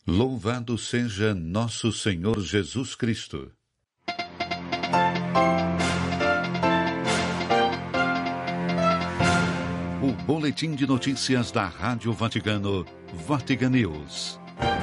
Louvado seja nosso Senhor Jesus Cristo. O boletim de notícias da Rádio Vaticano, Vatican News.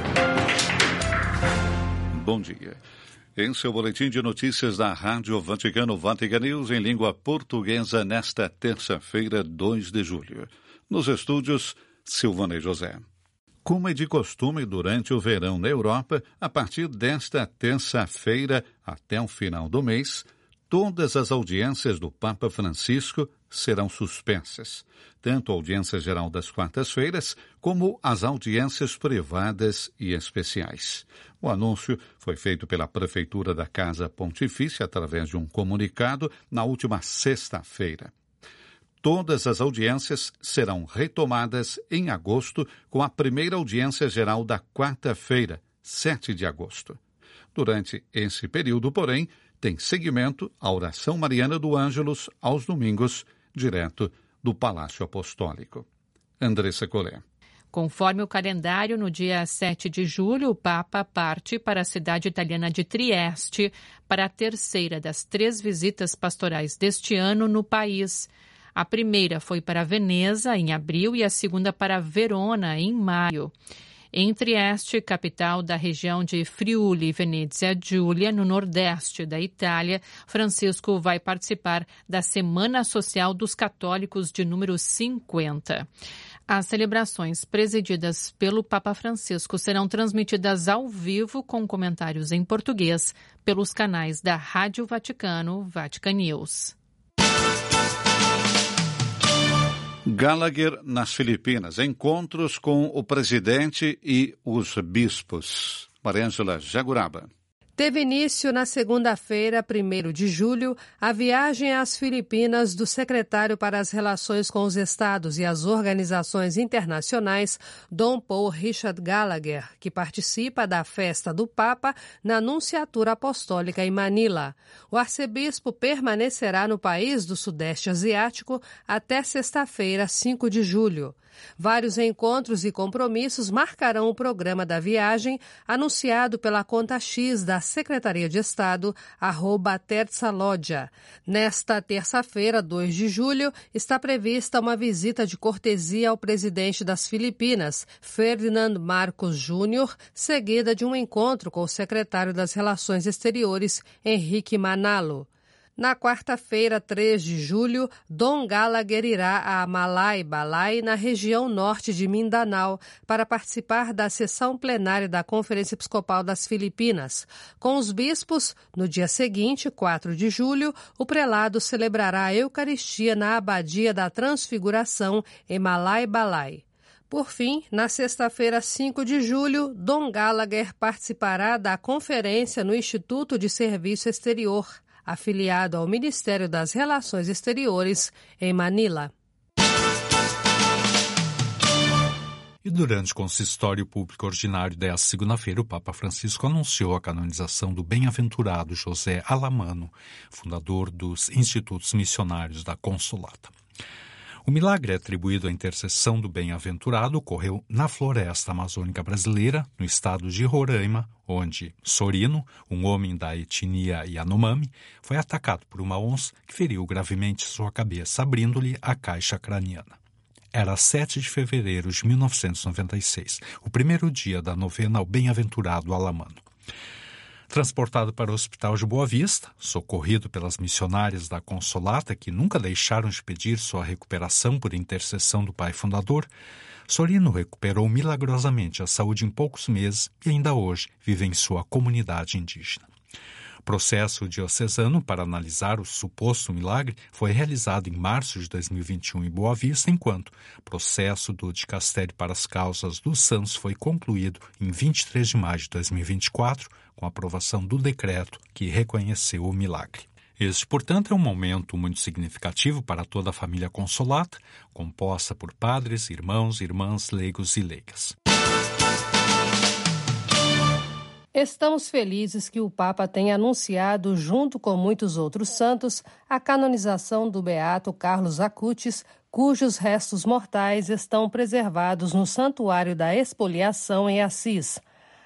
Bom dia. Em seu boletim de notícias da Rádio Vaticano, Vatican News, em língua portuguesa, nesta terça-feira, 2 de julho. Nos estúdios, Silvana e José. Como é de costume durante o verão na Europa, a partir desta terça-feira até o final do mês, todas as audiências do Papa Francisco serão suspensas, tanto a audiência geral das quartas-feiras como as audiências privadas e especiais. O anúncio foi feito pela Prefeitura da Casa Pontifícia através de um comunicado na última sexta-feira. Todas as audiências serão retomadas em agosto, com a primeira audiência geral da quarta-feira, 7 de agosto. Durante esse período, porém, tem seguimento a oração mariana do Ângelus aos domingos, direto do Palácio Apostólico. Andressa Collet. Conforme o calendário, no dia 7 de julho, o Papa parte para a cidade italiana de Trieste para a terceira das 3 visitas pastorais deste ano no país. A primeira foi para Veneza, em abril, e a segunda para Verona, em maio. Em Trieste, capital da região de Friuli, Venezia Giulia, no nordeste da Itália, Francisco vai participar da Semana Social dos Católicos de número 50. As celebrações presididas pelo Papa Francisco serão transmitidas ao vivo com comentários em português pelos canais da Rádio Vaticano, Vatican News. Gallagher nas Filipinas. Encontros com o presidente e os bispos. Mariângela Jaguraba. Teve início na segunda-feira, 1º de julho, a viagem às Filipinas do secretário para as Relações com os Estados e as Organizações Internacionais, Dom Paul Richard Gallagher, que participa da festa do Papa na Nunciatura Apostólica em Manila. O arcebispo permanecerá no país do Sudeste Asiático até sexta-feira, 5 de julho. Vários encontros e compromissos marcarão o programa da viagem, anunciado pela conta X da Secretaria de Estado, @terza-loggia. Nesta terça-feira, 2 de julho, está prevista uma visita de cortesia ao presidente das Filipinas, Ferdinand Marcos Júnior, seguida de um encontro com o secretário das Relações Exteriores, Henrique Manalo. Na quarta-feira, 3 de julho, Dom Gallagher irá a Malaybalay, na região norte de Mindanao, para participar da sessão plenária da Conferência Episcopal das Filipinas. Com os bispos, no dia seguinte, 4 de julho, o prelado celebrará a Eucaristia na Abadia da Transfiguração, em Malaybalay. Por fim, na sexta-feira, 5 de julho, Dom Gallagher participará da conferência no Instituto de Serviço Exterior, afiliado ao Ministério das Relações Exteriores, em Manila. E durante o consistório público ordinário desta segunda-feira, o Papa Francisco anunciou a canonização do bem-aventurado José Alamano, fundador dos Institutos Missionários da Consolata. O milagre atribuído à intercessão do bem-aventurado ocorreu na floresta amazônica brasileira, no estado de Roraima, onde Sorino, um homem da etnia Yanomami, foi atacado por uma onça que feriu gravemente sua cabeça, abrindo-lhe a caixa craniana. Era 7 de fevereiro de 1996, o primeiro dia da novena ao bem-aventurado Alamano. Transportado para o Hospital de Boa Vista, socorrido pelas missionárias da Consolata, que nunca deixaram de pedir sua recuperação por intercessão do pai fundador, Sorino recuperou milagrosamente a saúde em poucos meses e ainda hoje vive em sua comunidade indígena. O processo diocesano para analisar o suposto milagre foi realizado em março de 2021 em Boa Vista, enquanto o processo do Dicastério para as Causas dos Santos foi concluído em 23 de maio de 2024, com a aprovação do decreto que reconheceu o milagre. Este, portanto, é um momento muito significativo para toda a família Consolata, composta por padres, irmãos, irmãs, leigos e leigas. Estamos felizes que o Papa tenha anunciado, junto com muitos outros santos, a canonização do beato Carlos Acutis, cujos restos mortais estão preservados no Santuário da Expoliação em Assis.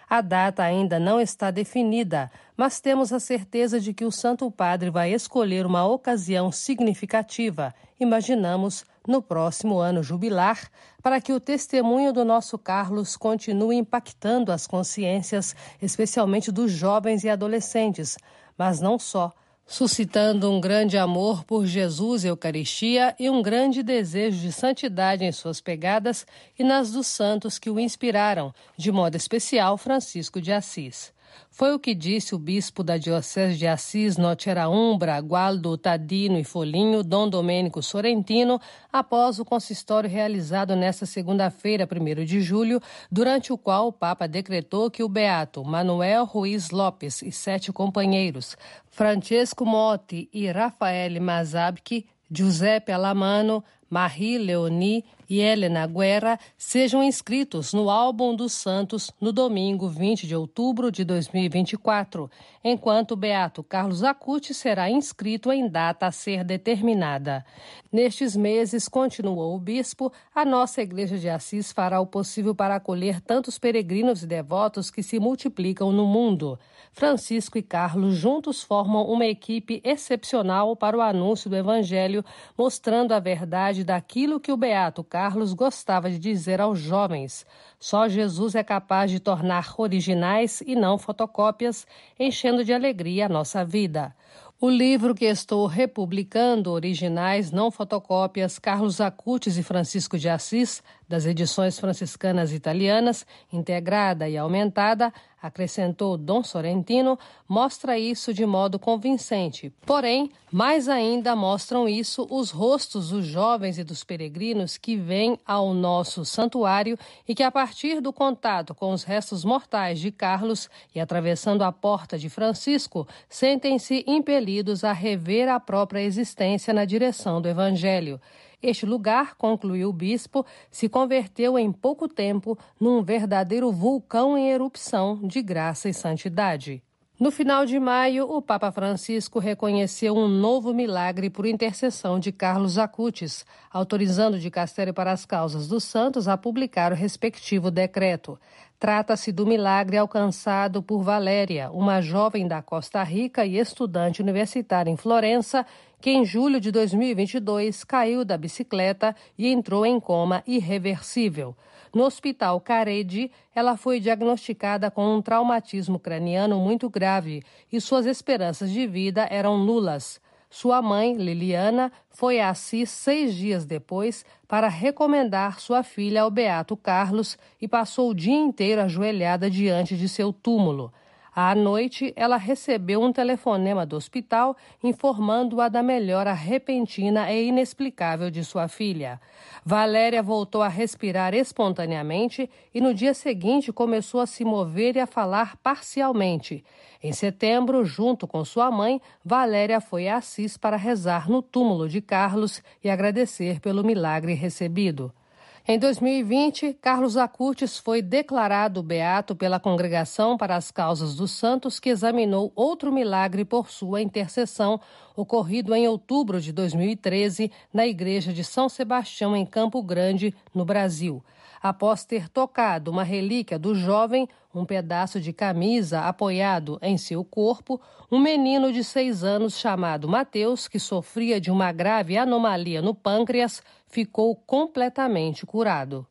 A data ainda não está definida, mas temos a certeza de que o Santo Padre vai escolher uma ocasião significativa, imaginamos, no próximo ano jubilar, para que o testemunho do nosso Carlos continue impactando as consciências, especialmente dos jovens e adolescentes, mas não só, suscitando um grande amor por Jesus e Eucaristia e um grande desejo de santidade em suas pegadas e nas dos santos que o inspiraram, de modo especial Francisco de Assis. Foi o que disse o bispo da Diocese de Assis, Notera Umbra, Gualdo Tadino e Foligno, Dom Domênico Sorrentino, após o consistório realizado nesta segunda-feira, 1º de julho, durante o qual o Papa decretou que o beato Manuel Ruiz Lopes e 7 companheiros, Francesco Motti e Rafael Mazabchi, Giuseppe Alamano, Marie Leoni e Helena Guerra sejam inscritos no Álbum dos Santos no domingo 20 de outubro de 2024, enquanto o beato Carlos Acutis será inscrito em data a ser determinada. Nestes meses, continuou o bispo, a nossa Igreja de Assis fará o possível para acolher tantos peregrinos e devotos que se multiplicam no mundo. Francisco e Carlos juntos formam uma equipe excepcional para o anúncio do Evangelho, mostrando a verdade daquilo que o beato Carlos gostava de dizer aos jovens. Só Jesus é capaz de tornar originais e não fotocópias, enchendo de alegria a nossa vida. O livro que estou republicando, Originais, Não Fotocópias, Carlos Acutis e Francisco de Assis, das edições franciscanas italianas, integrada e aumentada, acrescentou Dom Sorrentino, mostra isso de modo convincente. Porém, mais ainda mostram isso os rostos dos jovens e dos peregrinos que vêm ao nosso santuário e que, a partir do contato com os restos mortais de Carlos e atravessando a porta de Francisco, sentem-se impelidos a rever a própria existência na direção do Evangelho. Este lugar, concluiu o bispo, se converteu em pouco tempo num verdadeiro vulcão em erupção de graça e santidade. No final de maio, o Papa Francisco reconheceu um novo milagre por intercessão de Carlos Acutis, autorizando o Dicastério para as Causas dos Santos a publicar o respectivo decreto. Trata-se do milagre alcançado por Valéria, uma jovem da Costa Rica e estudante universitária em Florença, que em julho de 2022 caiu da bicicleta e entrou em coma irreversível. No Hospital Caredi, ela foi diagnosticada com um traumatismo craniano muito grave e suas esperanças de vida eram nulas. Sua mãe, Liliana, foi a Assis 6 dias depois para recomendar sua filha ao beato Carlos e passou o dia inteiro ajoelhada diante de seu túmulo. À noite, ela recebeu um telefonema do hospital informando-a da melhora repentina e inexplicável de sua filha. Valéria voltou a respirar espontaneamente e no dia seguinte começou a se mover e a falar parcialmente. Em setembro, junto com sua mãe, Valéria foi a Assis para rezar no túmulo de Carlos e agradecer pelo milagre recebido. Em 2020, Carlos Acutis foi declarado beato pela Congregação para as Causas dos Santos, que examinou outro milagre por sua intercessão, ocorrido em outubro de 2013, na Igreja de São Sebastião, em Campo Grande, no Brasil. Após ter tocado uma relíquia do jovem, um pedaço de camisa apoiado em seu corpo, um menino de 6 anos chamado Mateus, que sofria de uma grave anomalia no pâncreas, ficou completamente curado.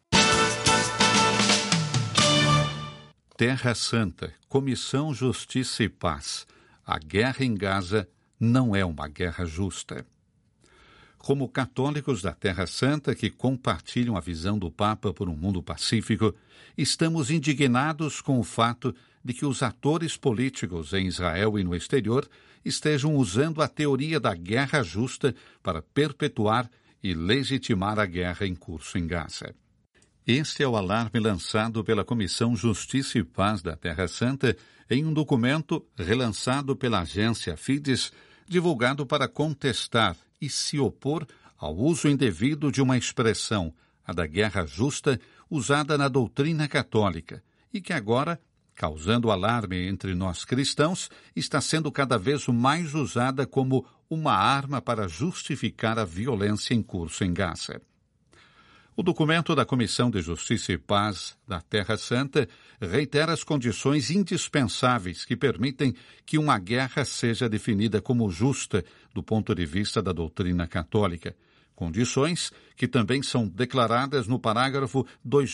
Terra Santa, Comissão Justiça e Paz. A guerra em Gaza não é uma guerra justa. Como católicos da Terra Santa que compartilham a visão do Papa por um mundo pacífico, estamos indignados com o fato de que os atores políticos em Israel e no exterior estejam usando a teoria da guerra justa para perpetuar e legitimar a guerra em curso em Gaza. Este é o alarme lançado pela Comissão Justiça e Paz da Terra Santa em um documento relançado pela agência Fides, divulgado para contestar e se opor ao uso indevido de uma expressão, a da guerra justa, usada na doutrina católica, e que agora, causando alarme entre nós cristãos, está sendo cada vez mais usada como uma arma para justificar a violência em curso em Gaza. O documento da Comissão de Justiça e Paz da Terra Santa reitera as condições indispensáveis que permitem que uma guerra seja definida como justa do ponto de vista da doutrina católica. Condições que também são declaradas no parágrafo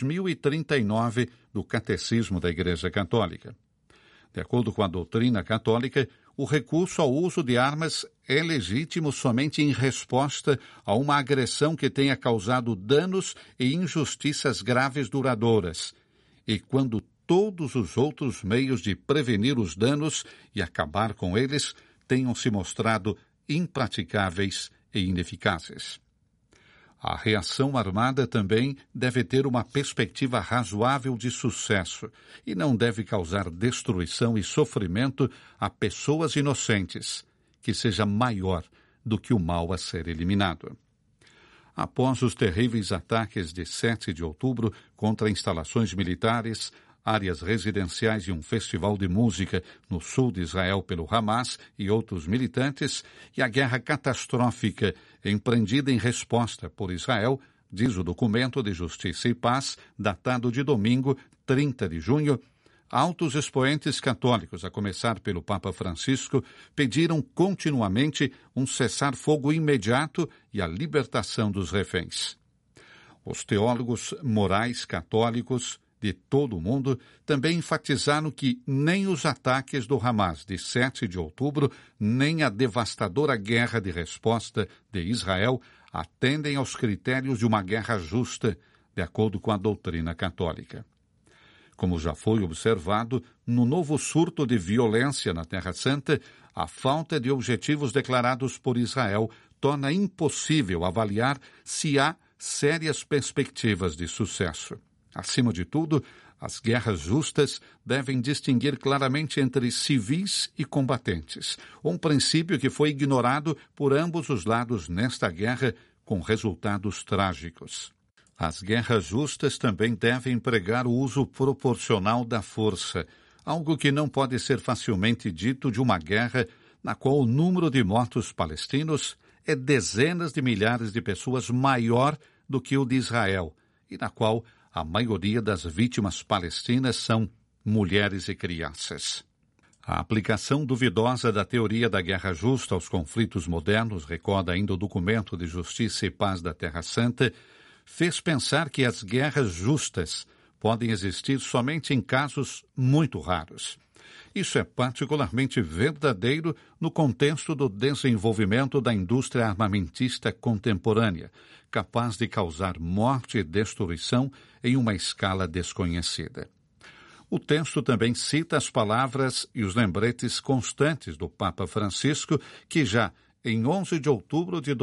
2039 do Catecismo da Igreja Católica. De acordo com a doutrina católica, o recurso ao uso de armas é legítimo somente em resposta a uma agressão que tenha causado danos e injustiças graves duradouras, e quando todos os outros meios de prevenir os danos e acabar com eles tenham se mostrado impraticáveis e ineficazes. A reação armada também deve ter uma perspectiva razoável de sucesso e não deve causar destruição e sofrimento a pessoas inocentes, que seja maior do que o mal a ser eliminado. Após os terríveis ataques de 7 de outubro contra instalações militares, áreas residenciais e um festival de música no sul de Israel pelo Hamas e outros militantes, e a guerra catastrófica empreendida em resposta por Israel, diz o documento de Justiça e Paz, datado de domingo, 30 de junho, altos expoentes católicos, a começar pelo Papa Francisco, pediram continuamente um cessar-fogo imediato e a libertação dos reféns. Os teólogos morais católicos de todo o mundo também enfatizaram que nem os ataques do Hamas de 7 de outubro, nem a devastadora guerra de resposta de Israel atendem aos critérios de uma guerra justa, de acordo com a doutrina católica. Como já foi observado, no novo surto de violência na Terra Santa, a falta de objetivos declarados por Israel torna impossível avaliar se há sérias perspectivas de sucesso. Acima de tudo, as guerras justas devem distinguir claramente entre civis e combatentes, um princípio que foi ignorado por ambos os lados nesta guerra, com resultados trágicos. As guerras justas também devem empregar o uso proporcional da força, algo que não pode ser facilmente dito de uma guerra na qual o número de mortos palestinos é dezenas de milhares de pessoas maior do que o de Israel, e na qual a maioria das vítimas palestinas são mulheres e crianças. A aplicação duvidosa da teoria da guerra justa aos conflitos modernos, recorda ainda o documento de Justiça e Paz da Terra Santa, fez pensar que as guerras justas podem existir somente em casos muito raros. Isso é particularmente verdadeiro no contexto do desenvolvimento da indústria armamentista contemporânea, capaz de causar morte e destruição em uma escala desconhecida. O texto também cita as palavras e os lembretes constantes do Papa Francisco, que já em 11 de outubro de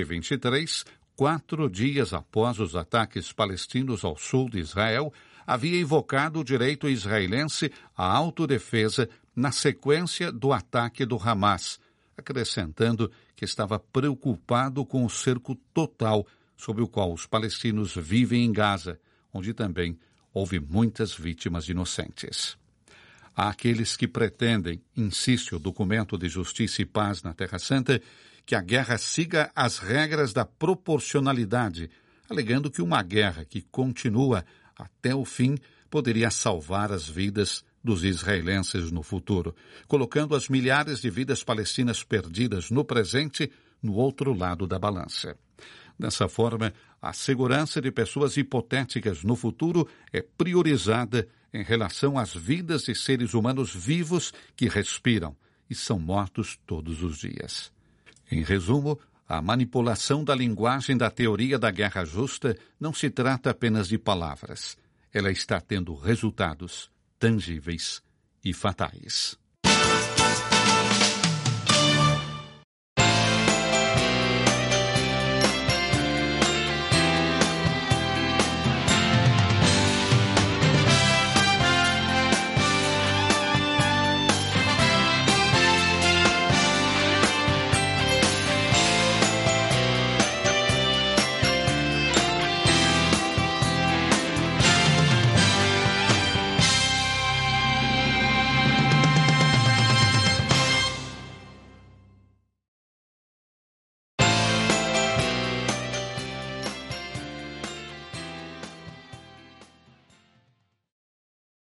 2023, 4 dias após os ataques palestinos ao sul de Israel, havia invocado o direito israelense à autodefesa na sequência do ataque do Hamas, acrescentando que estava preocupado com o cerco total sob o qual os palestinos vivem em Gaza, onde também houve muitas vítimas inocentes. Há aqueles que pretendem, insiste o documento de Justiça e Paz na Terra Santa, que a guerra siga as regras da proporcionalidade, alegando que uma guerra que continua até o fim poderia salvar as vidas dos israelenses no futuro, colocando as milhares de vidas palestinas perdidas no presente no outro lado da balança. Dessa forma, a segurança de pessoas hipotéticas no futuro é priorizada em relação às vidas de seres humanos vivos que respiram e são mortos todos os dias. Em resumo, a manipulação da linguagem da teoria da guerra justa não se trata apenas de palavras. Ela está tendo resultados tangíveis e fatais.